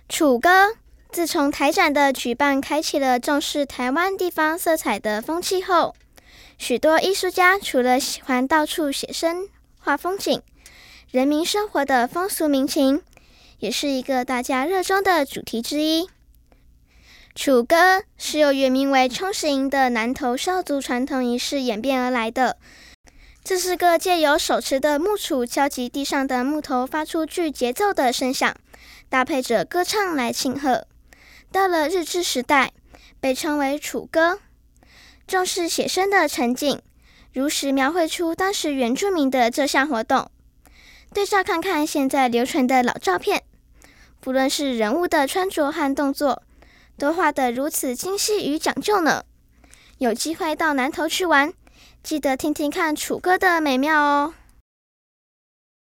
楚歌自从台展的举办开启了重视台湾地方色彩的风气后，许多艺术家除了喜欢到处写生画风景、人民生活的风俗民情，也是一个大家热衷的主题之一。楚歌是由原名为冲石营的南投少族传统仪式演变而来的，这是个借由手持的木杵敲击地上的木头发出具节奏的声响，搭配着歌唱来庆贺。到了日治时代，被称为楚歌，重视写生的沉景，如实描绘出当时原住民的这项活动。对照看看现在流传的老照片，不论是人物的穿着和动作，都画得如此精细与讲究呢。有机会到南投去玩，记得听听看楚歌的美妙哦。